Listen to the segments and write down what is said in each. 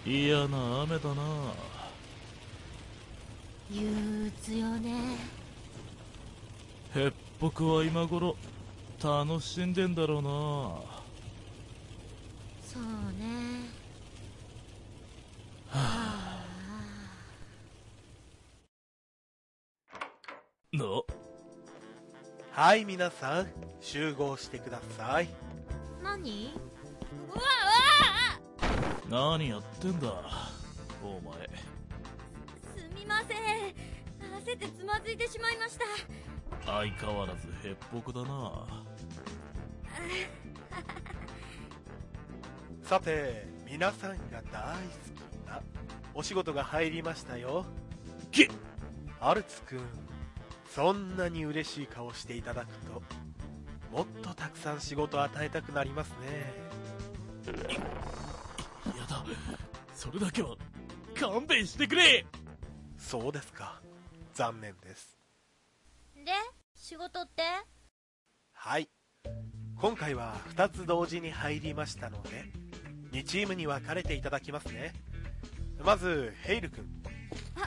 嫌な雨だな。 憂鬱よね。 へっぽくは今頃楽しんでんだろうな。 そうね。はな、 はい、皆さん集合してください。 何？うわ何やってんだお前。 すみません、焦ってつまずいてしまいました。 相変わらずへっぽくだな。 さて、皆さんが大好きなお仕事が入りましたよ。 げっ、 アルツくん、そんなに嬉しい顔していただくともっとたくさん仕事を与えたくなりますね。 やだ、それだけは勘弁してくれ。 そうですか、残念です。 で、仕事って？ はい、今回は2つ同時に入りましたので2チームに分かれていただきますね。まずヘイルくん、 はい。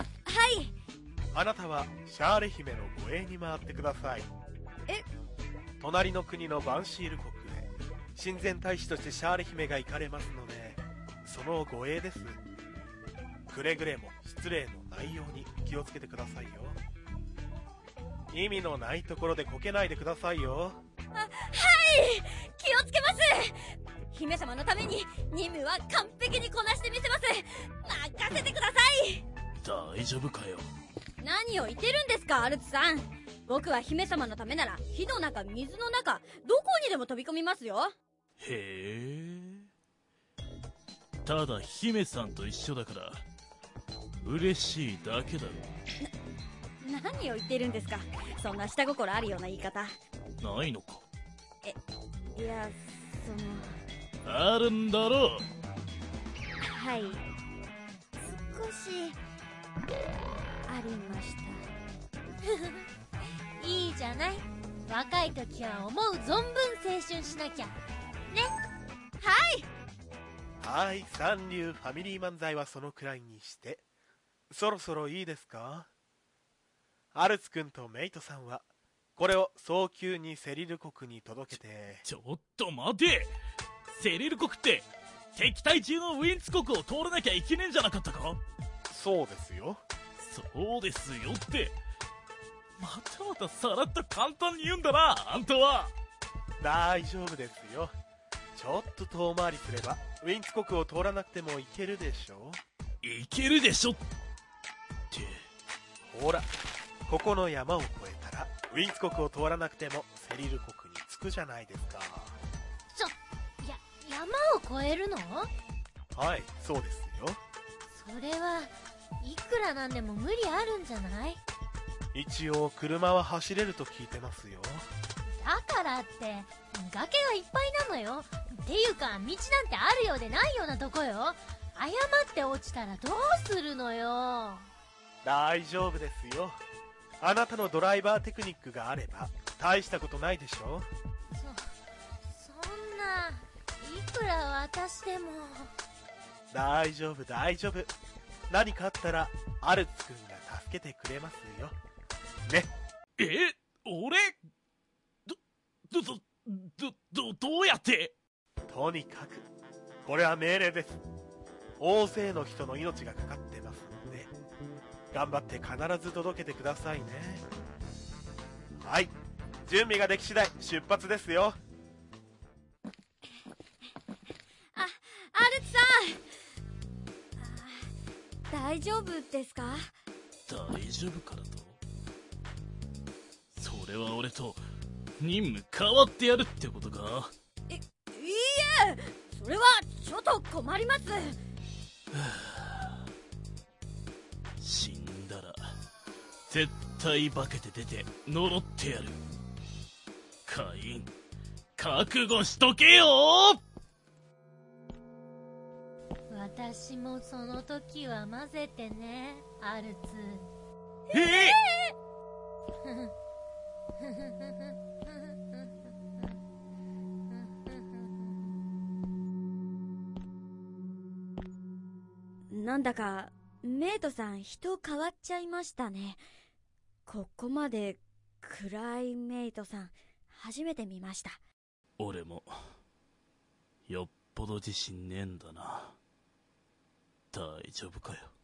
あなたはシャーレ姫の護衛に回ってください。 え？ 隣の国のバンシール国へ親善大使としてシャーレ姫が行かれますので、その護衛です。くれぐれも失礼のないように気をつけてくださいよ。意味のないところでこけないでくださいよ。 はい、気をつけます。姫様のために任務は完璧にこなしてみせます。任せてください。 大丈夫かよ。 何を言ってるんですか、アルツさん。僕は姫様のためなら火の中、水の中、どこにでも飛び込みますよ。 へえ。ただ姫さんと一緒だから嬉しいだけだろ。 何を言ってるんですか、そんな下心あるような言い方。 ないのか。 いや、 あるんだろう。 はい、少しありました。いいじゃない、若い時は思う存分青春しなきゃね。 はい、三流ファミリー漫才はそのくらいにして、そろそろいいですか。アルツくんとメイトさんはこれを早急にセリル国に届けて。 ちょっと待て。セリル国って敵対中のウィンツ国を通らなきゃいけねえんじゃなかったか。 そうですよ。 そうですよってまたまたさらっと簡単に言うんだな、あんたは。 大丈夫ですよ。ちょっと遠回りすればウィンツ国を通らなくても行けるでしょ。 いけるでしょって。 ほら、ここの山を越えたらウィンツ国を通らなくてもセリル国に着くじゃないですか。 山を越えるの？ はい、そうですよ。 それはいくらなんでも無理あるんじゃない？ 一応車は走れると聞いてますよ。 だからって崖がいっぱいなのよ。っていうか道なんてあるようでないようなとこよ。誤って落ちたらどうするのよ。 大丈夫ですよ。あなたのドライバーテクニックがあれば大したことないでしょ。 そんないくら私でも。 大丈夫大丈夫。何かあったらアルツくんが助けてくれますよね。 俺どうやって。 とにかくこれは命令です。大勢の人の命がかかってますので頑張って必ず届けてくださいね。はい、準備ができ次第出発ですよ。 アルツさん、大丈夫ですか？ 大丈夫かなと。それは俺と任務変わってやるってことか。 いいえ、それはちょっと困ります。 死んだら絶対化けて出て呪ってやる。カイン、覚悟しとけよ。 私もその時は混ぜてね、アルツ。 なんだかメイトさん人変わっちゃいましたね。ここまで暗いメイトさん初めて見ました。 俺もよっぽど自信ねえんだな。大丈夫かよ。